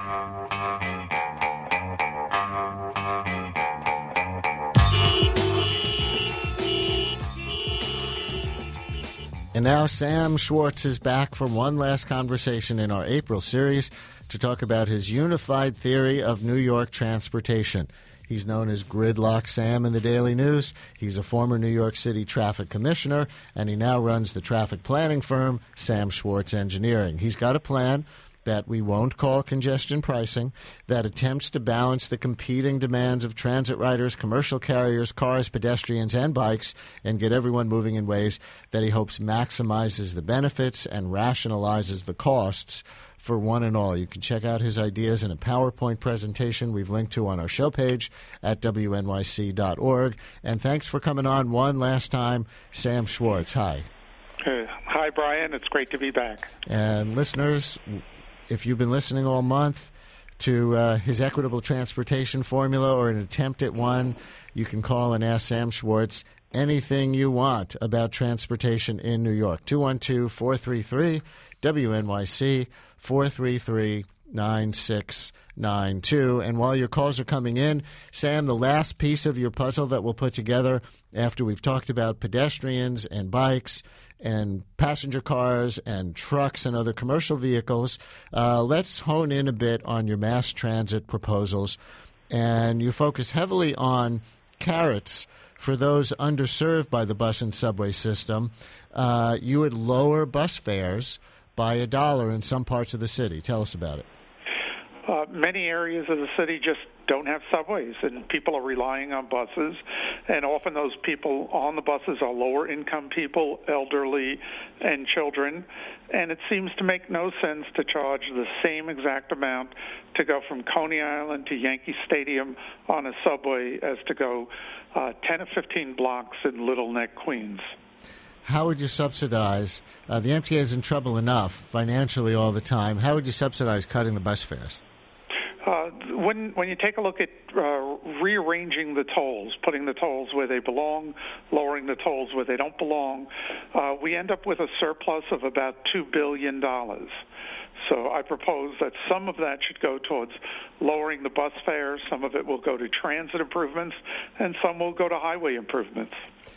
And now Sam Schwartz is back for one last conversation in our April series to talk about his unified theory of New York transportation. He's known as Gridlock Sam in the Daily News. He's a former New York City traffic commissioner, and he now runs the traffic planning firm, Sam Schwartz Engineering. He's got a plan that we won't call congestion pricing, that attempts to balance the competing demands of transit riders, commercial carriers, cars, pedestrians, and bikes, and get everyone moving in ways that he hopes maximizes the benefits and rationalizes the costs for one and all. You can check out his ideas in a PowerPoint presentation we've linked to on our show page at wnyc.org. And thanks for coming on one last time, Sam Schwartz. Hi. Hi, Brian. It's great to be back. And listeners, if you've been listening all month to his equitable transportation formula or an attempt at one, you can call and ask Sam Schwartz anything you want about transportation in New York. 212-433-WNYC, 433-9692. And while your calls are coming in, Sam, the last piece of your puzzle that we'll put together after we've talked about pedestrians and bikes and passenger cars and trucks and other commercial vehicles, let's hone in a bit on your mass transit proposals. And you focus heavily on carrots for those underserved by the bus and subway system. You would lower bus fares by $1 in some parts of the city. Tell us about it. Many areas of the city just don't have subways, and people are relying on buses, and often those people on the buses are lower-income people, elderly, and children, and it seems to make no sense to charge the same exact amount to go from Coney Island to Yankee Stadium on a subway as to go 10 or 15 blocks in Little Neck, Queens. How would you subsidize? The MTA is in trouble enough financially all the time. How would you subsidize cutting the bus fares? When you take a look at rearranging the tolls, putting the tolls where they belong, lowering the tolls where they don't belong, we end up with a surplus of about $2 billion. So I propose that some of that should go towards lowering the bus fares, some of it will go to transit improvements, and some will go to highway improvements.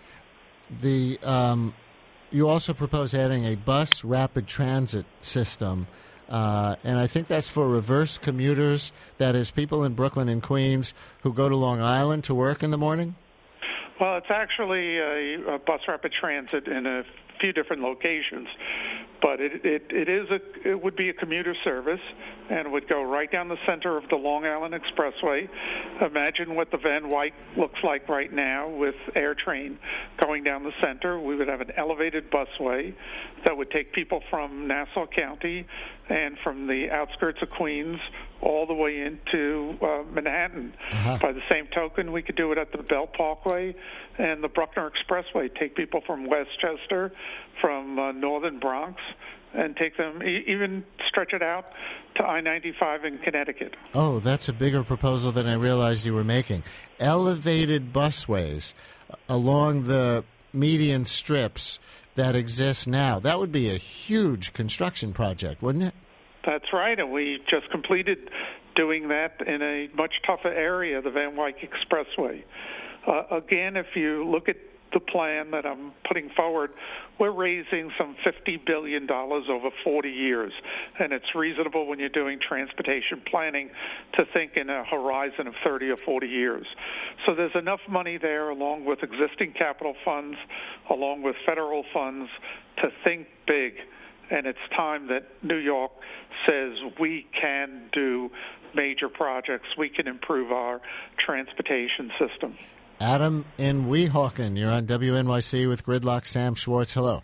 You also propose adding a bus rapid transit system, and I think that's for reverse commuters, that is people in Brooklyn and Queens who go to Long Island to work in the morning? Well, it's actually a bus rapid transit in a few different locations, but it would be a commuter service and would go right down the center of the Long Island Expressway. Imagine what the Van Wyck looks like right now with AirTrain going down the center. We would have an elevated busway that would take people from Nassau County and from the outskirts of Queens all the way into Manhattan. By the same token, we could do it at the Belt Parkway and the Bruckner Expressway, take people from Westchester, from northern Bronx, and take them, even stretch it out to I-95 in Connecticut. Oh, that's a bigger proposal than I realized you were making. Elevated busways along the median strips that exist now. That would be a huge construction project, wouldn't it? That's right, and we just completed doing that in a much tougher area, the Van Wyck Expressway. Again, if you look at the plan that I'm putting forward, we're raising some $50 billion over 40 years, and it's reasonable when you're doing transportation planning to think in a horizon of 30 or 40 years. So there's enough money there, along with existing capital funds, along with federal funds, to think big, and it's time that New York says we can do major projects, we can improve our transportation system. Adam in Weehawken, you're on WNYC with Gridlock. Sam Schwartz, hello.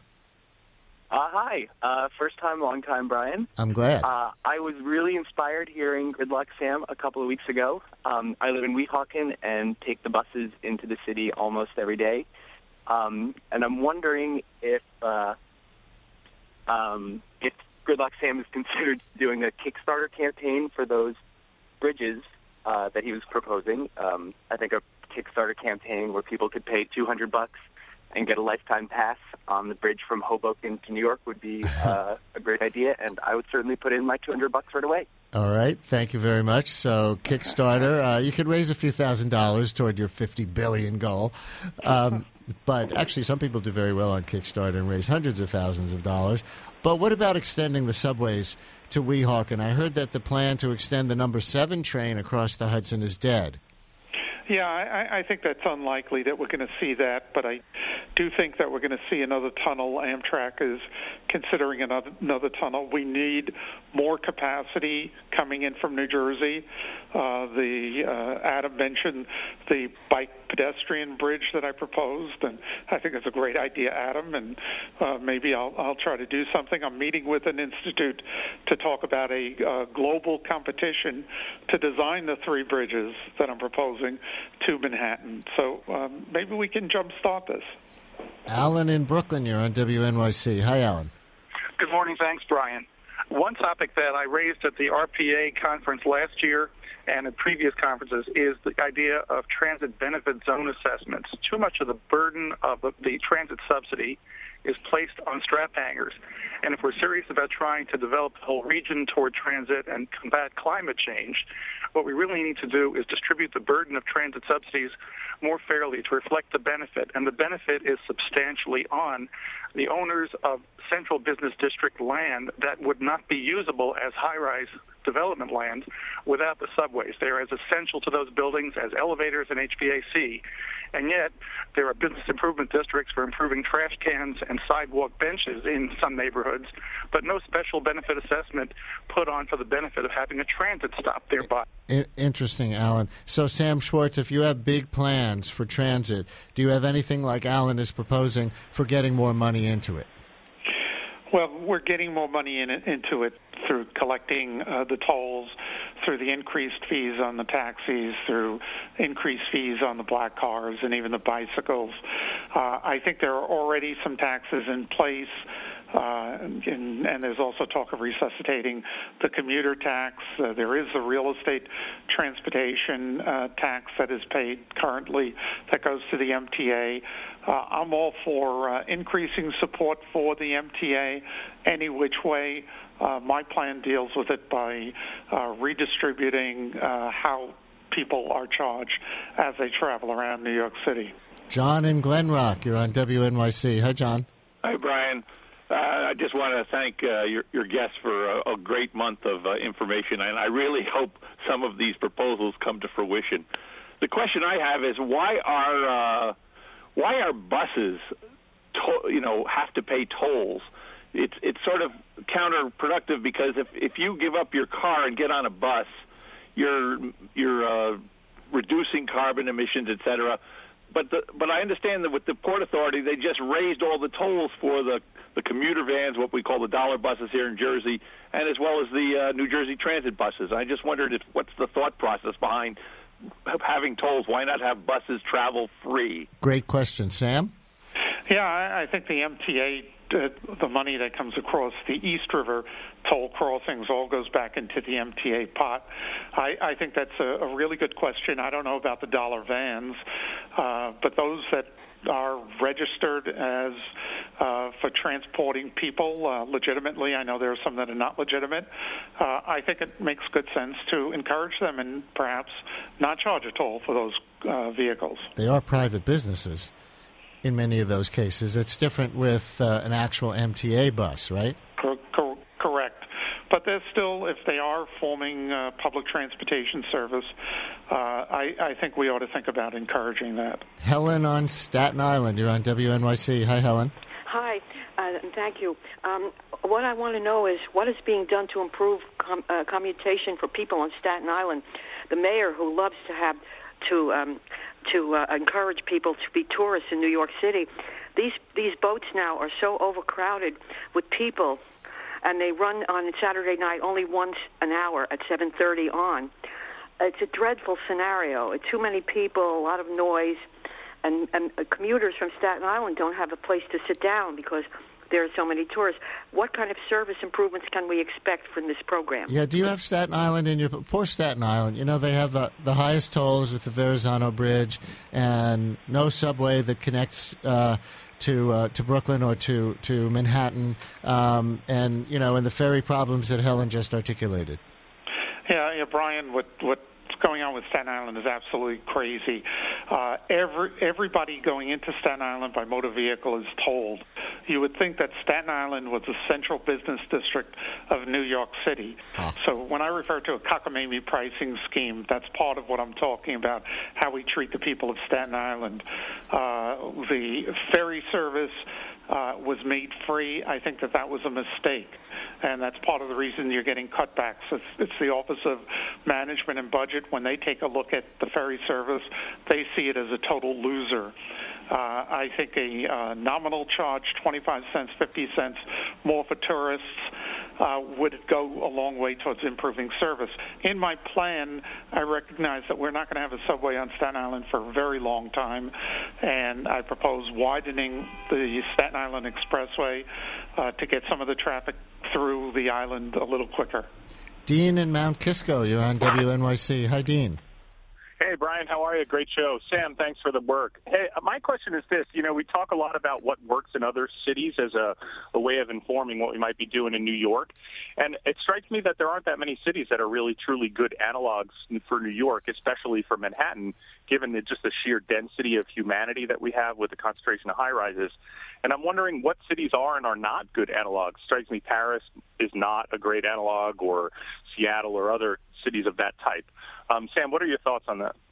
Hi. First time, long time, Brian. I'm glad. I was really inspired hearing Gridlock Sam a couple of weeks ago. I live in Weehawken and take the buses into the city almost every day. And I'm wondering if Gridlock Sam is considered doing a Kickstarter campaign for those bridges that he was proposing. I think a Kickstarter campaign where people could pay $200 and get a lifetime pass on the bridge from Hoboken to New York would be a great idea, and I would certainly put in my $200 right away. All right. Thank you very much. So Kickstarter, you could raise a few $1,000s toward your $50 billion goal. But actually, some people do very well on Kickstarter and raise hundreds of thousands of dollars. But what about extending the subways to Weehawken? I heard that the plan to extend the number 7 train across the Hudson is dead. Yeah, I think that's unlikely that we're going to see that, but I do think that we're going to see another tunnel. Amtrak is considering another tunnel. We need more capacity coming in from New Jersey. Adam mentioned the bike pedestrian bridge that I proposed, and I think it's a great idea, Adam, and maybe I'll try to do something. I'm meeting with an institute to talk about a global competition to design the 3 bridges that I'm proposing to Manhattan. So maybe we can jumpstart this. Alan in Brooklyn, you're on WNYC. Hi, Alan. Good morning. Thanks, Brian. One topic that I raised at the RPA conference last year and at previous conferences is the idea of transit benefit zone assessments. Too much of the burden of the transit subsidy is placed on strap hangers. And if we're serious about trying to develop the whole region toward transit and combat climate change, what we really need to do is distribute the burden of transit subsidies more fairly to reflect the benefit. And the benefit is substantially on the owners of central business district land that would not be usable as high-rise development land without the subways. They're as essential to those buildings as elevators and HVAC. And yet, there are business improvement districts for improving trash cans and sidewalk benches in some neighborhoods, but no special benefit assessment put on for the benefit of having a transit stop nearby. Interesting, Alan. So, Sam Schwartz, if you have big plans for transit, do you have anything like Alan is proposing for getting more money into it? Well, we're getting more money into it through collecting the tolls, through the increased fees on the taxis, through increased fees on the black cars and even the bicycles. I think there are already some taxes in place, and there's also talk of resuscitating the commuter tax. There is a real estate transportation tax that is paid currently that goes to the MTA. I'm all for increasing support for the MTA any which way. My plan deals with it by redistributing how people are charged as they travel around New York City. John in Glen Rock, you're on WNYC. Hi, John. Hi, Brian. I just want to thank your guests for a great month of information, and I really hope some of these proposals come to fruition. The question I have is why are buses, have to pay tolls? It's sort of counterproductive because if you give up your car and get on a bus, you're reducing carbon emissions, et cetera. But I understand that with the Port Authority, they just raised all the tolls for the commuter vans, what we call the dollar buses here in Jersey, and as well as the New Jersey Transit buses. I just wondered what's the thought process behind having tolls? Why not have buses travel free? Great question. Sam? Yeah, I think the MTA, the money that comes across the East River toll crossings all goes back into the MTA pot. I think that's a really good question. I don't know about the dollar vans, but those that are registered as for transporting people legitimately, I know there are some that are not legitimate, I think it makes good sense to encourage them and perhaps not charge a toll for those vehicles. They are private businesses in many of those cases. It's different with an actual MTA bus, right? Correct. But they're still, if they are forming public transportation service, I think we ought to think about encouraging that. Helen on Staten Island. You're on WNYC. Hi, Helen. Hi, thank you. What I want to know is what is being done to improve commutation for people on Staten Island. The mayor, who loves to encourage people to be tourists in New York City, these boats now are so overcrowded with people, and they run on Saturday night only once an hour at 7:30 on. It's a dreadful scenario. Too many people, a lot of noise, and commuters from Staten Island don't have a place to sit down because there are so many tourists. What kind of service improvements can we expect from this program? Yeah, do you have Staten Island in your... Poor Staten Island. You know, they have the highest tolls with the Verrazano Bridge and no subway that connects to Brooklyn or to Manhattan, and the ferry problems that Helen just articulated. Yeah, Brian, what's going on with Staten Island is absolutely crazy. Everybody going into Staten Island by motor vehicle is told. You would think that Staten Island was a central business district of New York City. So when I refer to a cockamamie pricing scheme, that's part of what I'm talking about, how we treat the people of Staten Island. The ferry service was made free. I think that was a mistake, and that's part of the reason you're getting cutbacks. It's the Office of Management and Budget. When they take a look at the ferry service, they see it as a total loser. I think a nominal charge, 25 cents, 50 cents more for tourists, would go a long way towards improving service. In my plan, I recognize that we're not going to have a subway on Staten Island for a very long time, and I propose widening the Staten Island Expressway to get some of the traffic through the island a little quicker. Dean in Mount Kisco, you're on WNYC. Hi, Dean. Hey, Brian, how are you? Great show. Sam, thanks for the work. Hey, my question is this. We talk a lot about what works in other cities as a way of informing what we might be doing in New York. And it strikes me that there aren't that many cities that are really, truly good analogs for New York, especially for Manhattan, given just the sheer density of humanity that we have with the concentration of high-rises. And I'm wondering what cities are and are not good analogs. Strikes me Paris is not a great analog, or Seattle or other cities of that type. Sam, what are your thoughts on that?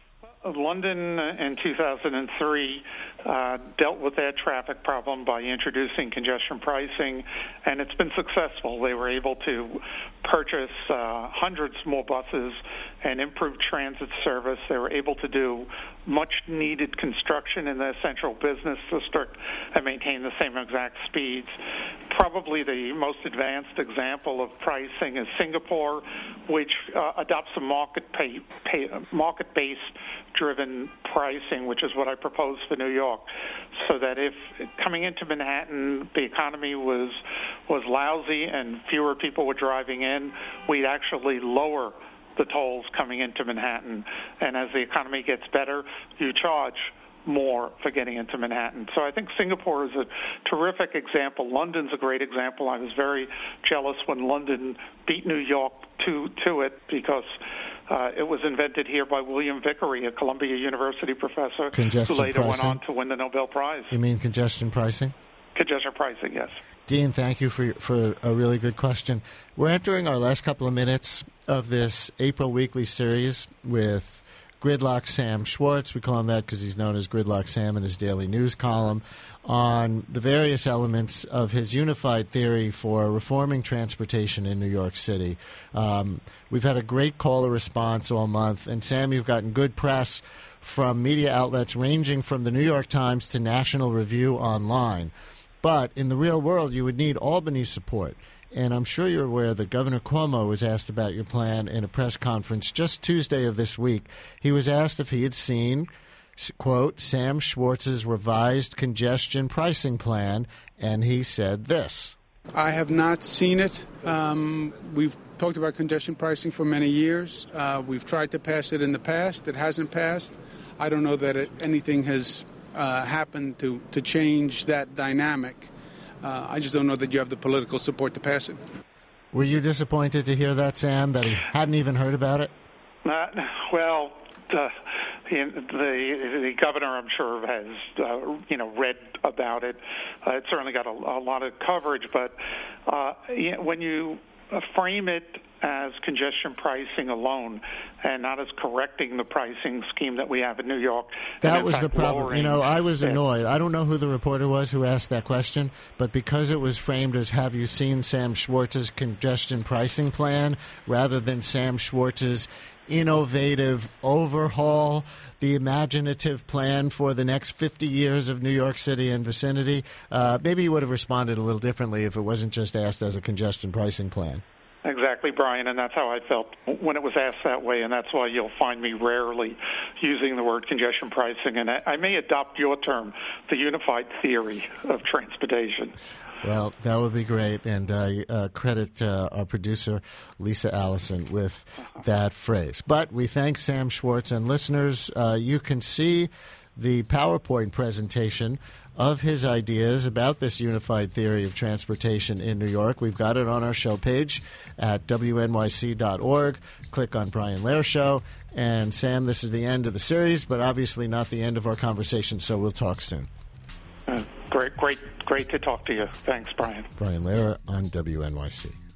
London in 2003 dealt with that traffic problem by introducing congestion pricing, and it's been successful. They were able to purchase hundreds more buses and improve transit service. They were able to do much-needed construction in their central business district and maintain the same exact speeds. Probably the most advanced example of pricing is Singapore, which adopts a market-based driven pricing, which is what I propose for New York, so that if coming into Manhattan the economy was lousy and fewer people were driving in, we'd actually lower the tolls coming into Manhattan. And as the economy gets better, you charge more for getting into Manhattan. So I think Singapore is a terrific example. London's a great example. I was very jealous when London beat New York to it, because it was invented here by William Vickery, a Columbia University professor, who later went on to win the Nobel Prize. You mean congestion pricing? Congestion pricing, yes. Dean, thank you for a really good question. We're entering our last couple of minutes of this April Weekly series with Gridlock Sam Schwartz. We call him that because he's known as Gridlock Sam in his daily news column, on the various elements of his unified theory for reforming transportation in New York City. We've had a great caller response all month, and Sam, you've gotten good press from media outlets ranging from the New York Times to National Review Online. But in the real world, you would need Albany's support. And I'm sure you're aware that Governor Cuomo was asked about your plan in a press conference just Tuesday of this week. He was asked if he had seen, quote, Sam Schwartz's revised congestion pricing plan, and he said this. I have not seen it. We've talked about congestion pricing for many years. We've tried to pass it in the past. It hasn't passed. I don't know that anything has happened to change that dynamic. I just don't know that you have the political support to pass it. Were you disappointed to hear that, Sam, that he hadn't even heard about it? Well, the governor, I'm sure, has read about it. It certainly got a lot of coverage, but when you frame it as congestion pricing alone and not as correcting the pricing scheme that we have in New York. That was the problem. I was annoyed. I don't know who the reporter was who asked that question, but because it was framed as, have you seen Sam Schwartz's congestion pricing plan, rather than Sam Schwartz's innovative overhaul, the imaginative plan for the next 50 years of New York City and vicinity, maybe he would have responded a little differently if it wasn't just asked as a congestion pricing plan. Exactly, Brian, and that's how I felt when it was asked that way, and that's why you'll find me rarely using the word congestion pricing. And I may adopt your term, the unified theory of transportation. Well, that would be great, and I credit our producer, Lisa Allison, with that phrase. But we thank Sam Schwartz, and listeners, you can see the PowerPoint presentation of his ideas about this unified theory of transportation in New York. We've got it on our show page at wnyc.org. Click on Brian Lehrer Show. And, Sam, this is the end of the series, but obviously not the end of our conversation, so we'll talk soon. Great to talk to you. Thanks, Brian. Brian Lehrer on WNYC.